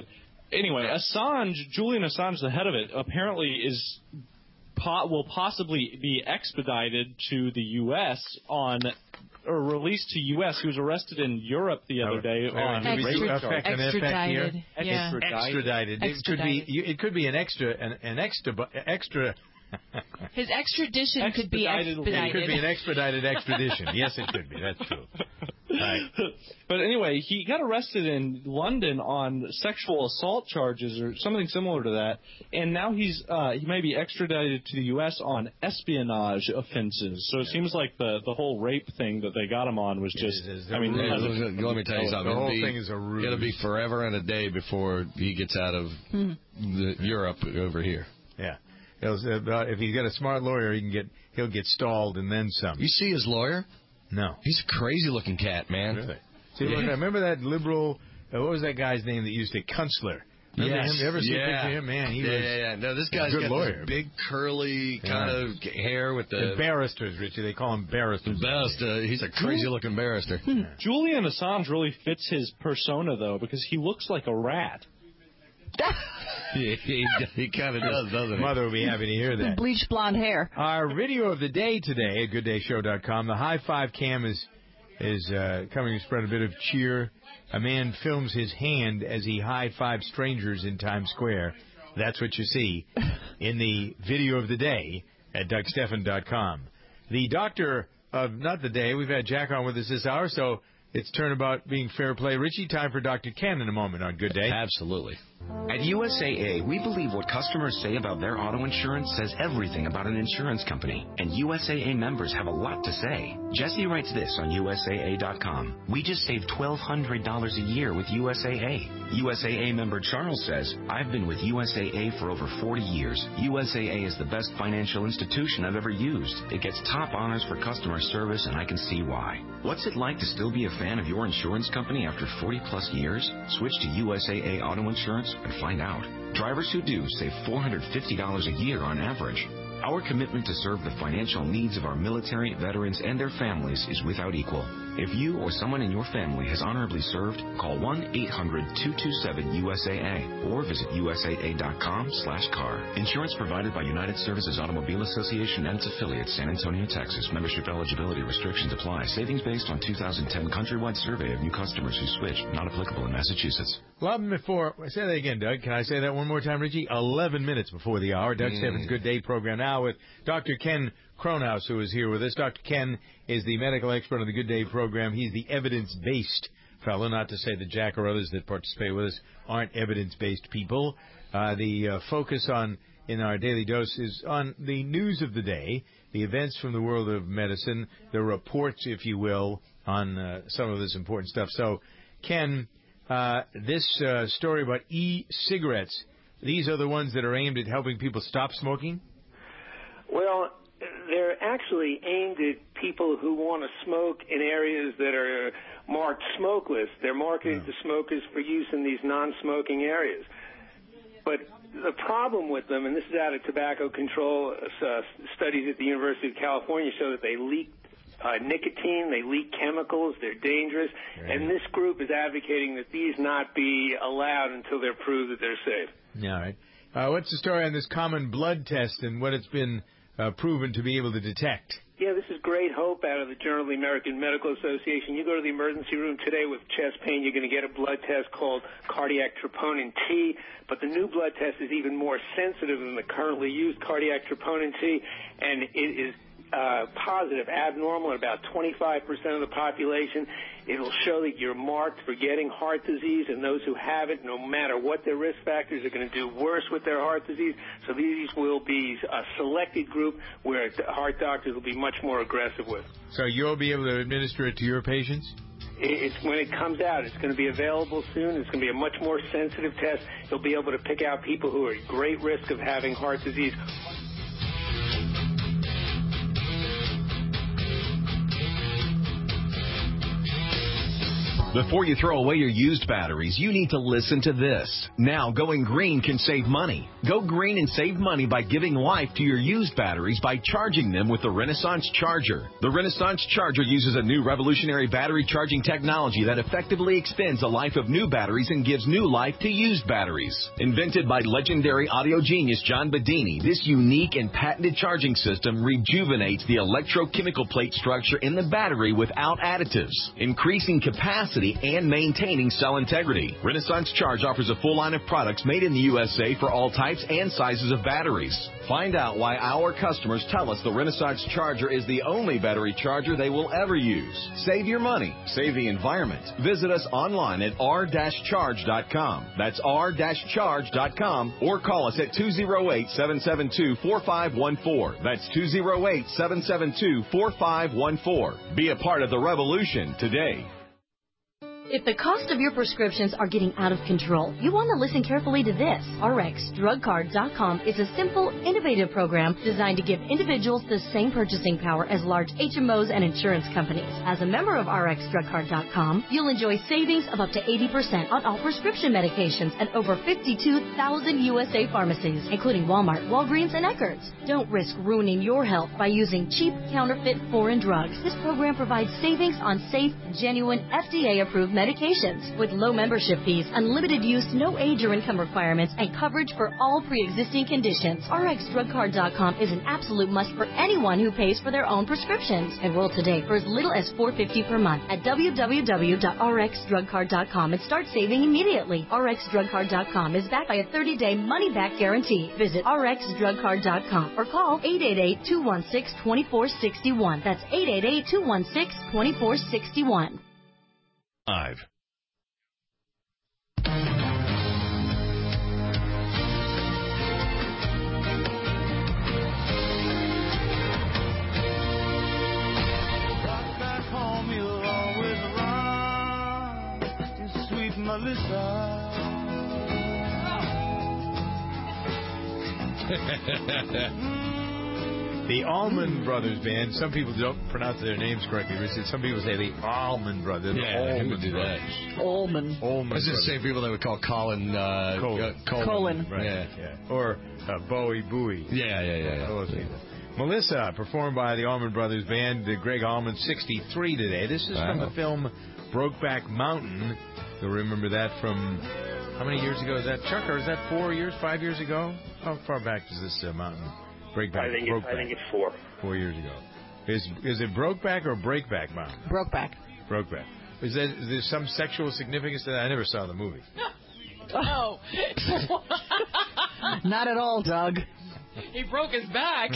anyway, Assange, Julian Assange, the head of it, apparently is po- will possibly be expedited to the U S on. Or released to U S He was arrested in Europe the other day oh, on Extra, rape charges. extradited. Yeah. Extradited. It could be. It could be an extra. An, an extra. Extra. His extradition could be expedited. It could be an expedited extradition. Yes, it could be. That's true. Right. But anyway, he got arrested in London on sexual assault charges or something similar to that, and now he's uh, he may be extradited to the U S on espionage offenses. So it seems like the, the whole rape thing that they got him on was just. It is, I mean, let me tell you something. The whole be, thing is a ruse. It'll be forever and a day before he gets out of hmm. the, Europe over here. Yeah. If he's got a smart lawyer, he can get he'll get stalled and then some. You see his lawyer? No. He's a crazy-looking cat, man. Really? See, yeah. look, I remember that liberal, uh, what was that guy's name that used it? Kunstler. Remember yes. him? You ever see yeah. a picture of him? Man, he yeah, was yeah, yeah. No, this guy's a good got lawyer. this big, curly kind yeah. of hair with the... the barristers, Richie. They call him barristers. Barrister. He's a crazy-looking barrister. Hmm. Julian Assange really fits his persona, though, because he looks like a rat. yeah, he he kind of does, doesn't he? Mother will be happy to hear that. Bleached blonde hair. Our video of the day today at good day show dot com. The high five cam is is uh, coming to spread a bit of cheer. A man films his hand as he high fives strangers in Times Square. That's what you see in the video of the day at Doug Stephan dot com. The doctor of not the day. We've had Jack on with us this hour, so it's turnabout being fair play. Richie, time for Doctor Ken in a moment on Good Day. Absolutely. At U S A A, we believe what customers say about their auto insurance says everything about an insurance company. And U S A A members have a lot to say. Jesse writes this on U S A A dot com. We just saved twelve hundred dollars a year with U S A A. U S A A member Charles says, I've been with U S A A for over forty years. U S A A is the best financial institution I've ever used. It gets top honors for customer service, and I can see why. What's it like to still be a fan of your insurance company after forty plus years? Switch to U S A A Auto Insurance and find out. Drivers who do save four hundred fifty dollars a year on average. Our commitment to serve the financial needs of our military, veterans, and their families is without equal. If you or someone in your family has honorably served, call one eight hundred two two seven U S A A or visit U S A A dot com slash car. Insurance provided by United Services Automobile Association and its affiliates, San Antonio, Texas. Membership eligibility restrictions apply. Savings based on two thousand ten countrywide survey of new customers who switched. Not applicable in Massachusetts. eleven before, say that again, Doug. Can I say that one more time, Richie? eleven minutes before the hour. Doug mm. Stephan's Good Day program now with Doctor Ken Kronhaus, who is here with us. Doctor Ken is the medical expert on the Good Day program. He's the evidence-based fellow, not to say that Jack or others that participate with us aren't evidence-based people. Uh, the uh, focus on in our daily dose is on the news of the day, the events from the world of medicine, the reports, if you will, on uh, some of this important stuff. So, Ken, uh, this uh, story about e-cigarettes, these are the ones that are aimed at helping people stop smoking? Well, they're actually aimed at people who want to smoke in areas that are marked smokeless. They're marketed to smokers for use in these non-smoking areas. But the problem with them, and this is out of tobacco control uh, studies at the University of California, show that they leak uh, nicotine, they leak chemicals, they're dangerous, right. And this group is advocating that these not be allowed until they're proved that they're safe. All right. Uh, what's the story on this common blood test and what it's been Uh, proven to be able to detect? Yeah, this is great hope out of the Journal of the American Medical Association. You go to the emergency room today with chest pain, you're going to get a blood test called cardiac troponin T, but the new blood test is even more sensitive than the currently used cardiac troponin T, and it is uh, positive, abnormal in about twenty-five percent of the population. It'll show that you're marked for getting heart disease, and those who have it, no matter what their risk factors, are going to do worse with their heart disease. So these will be a selected group where heart doctors will be much more aggressive with. So you'll be able to administer it to your patients? It's when it comes out. It's going to be available soon. It's going to be a much more sensitive test. You'll be able to pick out people who are at great risk of having heart disease. Before you throw away your used batteries, you need to listen to this. Now, going green can save money. Go green and save money by giving life to your used batteries by charging them with the Renaissance Charger. The Renaissance Charger uses a new revolutionary battery charging technology that effectively extends the life of new batteries and gives new life to used batteries. Invented by legendary audio genius John Bedini, this unique and patented charging system rejuvenates the electrochemical plate structure in the battery without additives, increasing capacity and maintaining cell integrity. Renaissance Charge offers a full line of products made in the U S A for all types and sizes of batteries. Find out why our customers tell us the Renaissance Charger is the only battery charger they will ever use. Save your money. Save the environment. Visit us online at r dash charge dot com. That's r dash charge dot com or call us at two oh eight, seven seven two, four five one four. That's two oh eight, seven seven two, four five one four. Be a part of the revolution today. If the cost of your prescriptions are getting out of control, you want to listen carefully to this. R X Drug Card dot com is a simple, innovative program designed to give individuals the same purchasing power as large H M Os and insurance companies. As a member of R X Drug Card dot com, you'll enjoy savings of up to eighty percent on all prescription medications at over fifty-two thousand U S A pharmacies, including Walmart, Walgreens, and Eckerd's. Don't risk ruining your health by using cheap, counterfeit, foreign drugs. This program provides savings on safe, genuine, F D A-approved medications with low membership fees, unlimited use, no age or income requirements, and coverage for all pre-existing conditions. R X Drug Card dot com is an absolute must for anyone who pays for their own prescriptions. Enroll today for as little as four dollars and fifty cents per month at w w w dot r x drug card dot com and start saving immediately. R X Drug Card dot com is backed by a thirty-day money-back guarantee. Visit r x drug card dot com or call eight eight eight, two one six, two four six one. That's eight eight eight, two one six, two four six one. Five. The Allman Brothers Band. Some people don't pronounce their names correctly. Some people say the Allman Brothers. Yeah, the Allman do that. Allman. Allman. That's the same people that would call Colin. Uh, Colin. Uh, Colin. Colin. Right. Yeah. yeah. Or uh, Bowie Bowie. Yeah, yeah, yeah. yeah. Those people. Melissa, performed by the Allman Brothers Band. Greg Allman, sixty-three today. This is wow. from the film Brokeback Mountain. You'll remember that from how many years ago is that, Chuck? Or is that four years, five years ago? How far back is this uh, mountain? Breakback. I think, Brokeback. I think it's four. Four years ago. Is is it Brokeback or Breakback Mountain? Brokeback. Brokeback. Is, that, is there some sexual significance to that? I never saw the movie. Oh. Not at all, Doug. He broke his back.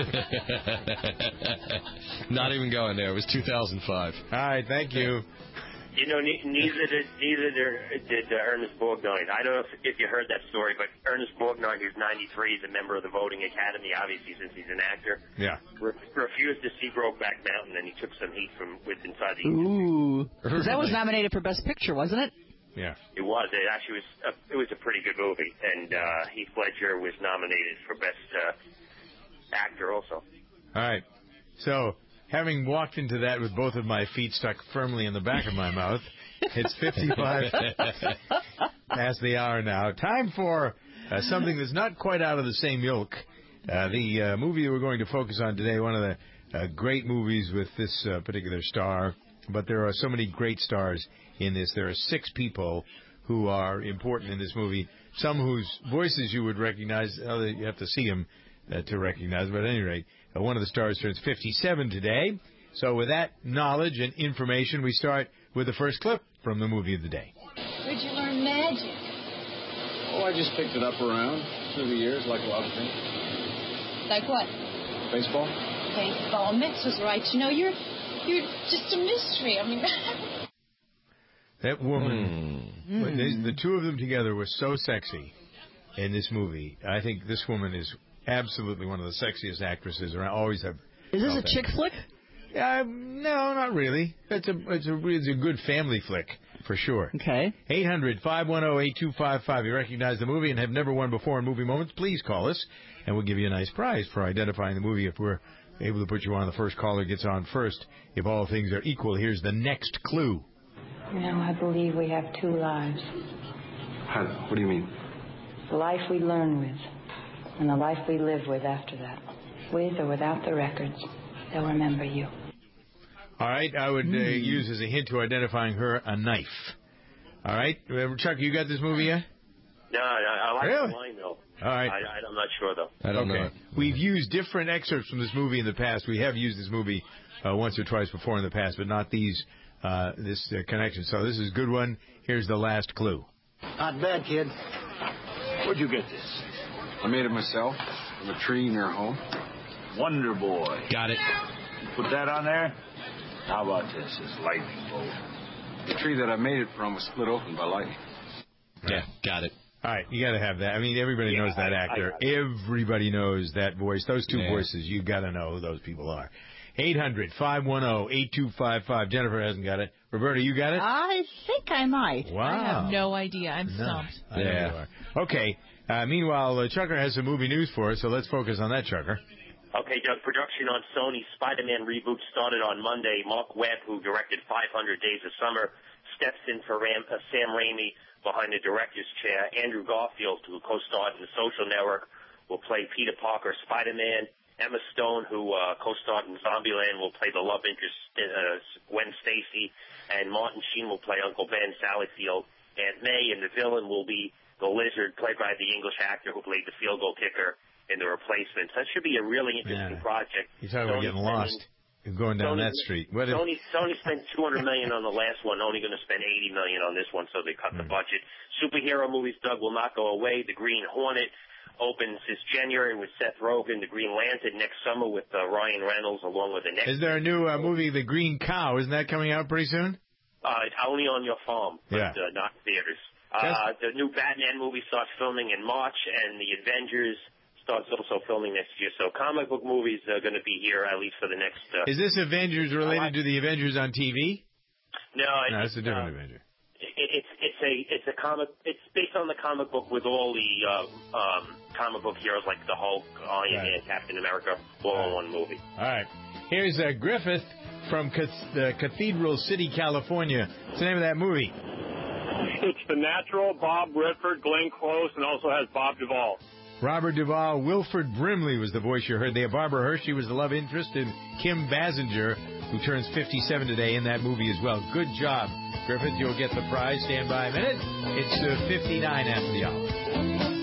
Not even going there. It was two thousand five. All right, thank you. You know, ne- neither did neither did, did uh, Ernest Borgnine. I don't know if, if you heard that story, but Ernest Borgnine, who's ninety-three, is a member of the Voting Academy, obviously, since he's an actor. Yeah. Re- refused to see Brokeback Mountain, and he took some heat from with inside the. Ooh, because that was nominated for Best Picture, wasn't it? Yeah. It was. It actually was. A, it was a pretty good movie, and uh, Heath Ledger was nominated for Best uh, Actor also. All right. So, having walked into that with both of my feet stuck firmly in the back of my mouth, it's fifty-five past the hour now. Time for uh, something that's not quite out of the same ilk. Uh, the uh, movie we're going to focus on today, one of the uh, great movies with this uh, particular star, but there are so many great stars in this. There are six people who are important in this movie, some whose voices you would recognize. Other, you have to see them uh, to recognize, but at any rate, uh, one of the stars turns fifty-seven today. So with that knowledge and information, we start with the first clip from the movie of the day. Where'd you learn magic? Oh, I just picked it up around through the years, like a lot of things. Like what? Baseball. Baseball. Mix was right. You know, you're you're just a mystery. I mean... That woman, mm. they, the two of them together were so sexy in this movie. I think this woman is absolutely one of the sexiest actresses around. Always have. Is this a chick flick? Uh, no, not really. It's a it's a it's a good family flick for sure. Okay. eight hundred, five one zero, eight two five five. You recognize the movie and have never won before in Movie Moments? Please call us, and we'll give you a nice prize for identifying the movie. If we're able to put you on, the first caller gets on first. If all things are equal, here's the next clue. You know, I believe we have two lives. How, what do you mean? The life we learn with, and the life we live with after that. With or without the records, they'll remember you. All right, I would uh, Mm. use as a hint to identifying her a knife. All right, uh, Chuck, you got this movie yet? No, I, I like Really? the line, though. All right. I, I, I'm not sure, though. I don't okay. know it. We've used different excerpts from this movie in the past. We have used this movie uh, once or twice before in the past, but not these, uh, this uh, connection. So this is a good one. Here's the last clue. Not bad, kid. Where'd you get this? I made it myself from a tree near home. Wonder Boy. Got it. You put that on there? How about this? This lightning bolt. The tree that I made it from was split open by lightning. Yeah, got it. All right, you got to have that. I mean, everybody Yeah, knows that I- actor. I- I- Everybody knows that voice. Those two Yeah. voices, you got to know who those people are. eight hundred, five one zero, eight two five five. Jennifer hasn't got it. Roberta, you got it? I think I might. Wow. I have no idea. I'm No, stumped. I know you Yeah. are. Okay. Uh, meanwhile, uh, Chucker has some movie news for us, so let's focus on that, Chucker. Okay, Doug, production on Sony's Spider-Man reboot started on Monday. Mark Webb, who directed five hundred Days of Summer, steps in for Ram, uh, Sam Raimi behind the director's chair. Andrew Garfield, who co-starred in The Social Network, will play Peter Parker, Spider-Man. Emma Stone, who uh, co-starred in Zombieland, will play the love interest uh, Gwen Stacy. And Martin Sheen will play Uncle Ben, Sally Field. Aunt May, and the villain will be the Lizard, played by the English actor who played the field goal kicker in The Replacements. That should be a really interesting Yeah. project. You're talking about Sony getting spending- lost. You're going down Sony- that street. What if, Sony Sony spent two hundred million dollars on the last one, only going to spend eighty million dollars on this one, so they cut the Hmm. budget. Superhero movies, Doug, will not go away. The Green Hornet opens this January with Seth Rogen. The Green Lantern next summer with uh, Ryan Reynolds, along with the next. is there a new uh, movie, The Green Cow? Isn't that coming out pretty soon? Uh, it's only on your farm, but Yeah. uh, not theaters. Uh, the new Batman movie starts filming in March, and the Avengers starts also filming next year. So comic book movies are going to be here at least for the next. Uh, Is this Avengers related to the Avengers on T V? no, No, it's, it's a different uh, Avenger. it, it's it's a it's a comic. It's based on the comic book with all the uh, um, comic book heroes like the Hulk, Iron Right. Man, Captain America, all in one movie. All right. Here's uh, Griffith from Cath- uh, Cathedral City, California. What's the name of that movie? It's The Natural, Bob Redford, Glenn Close, and also has Bob Duvall. Robert Duvall. Wilford Brimley was the voice you heard there. Barbara Hershey was the love interest, and Kim Basinger, who turns fifty-seven today, in that movie as well. Good job, Griffith. You'll get the prize. Stand by a minute. It's uh, fifty-nine after the hour.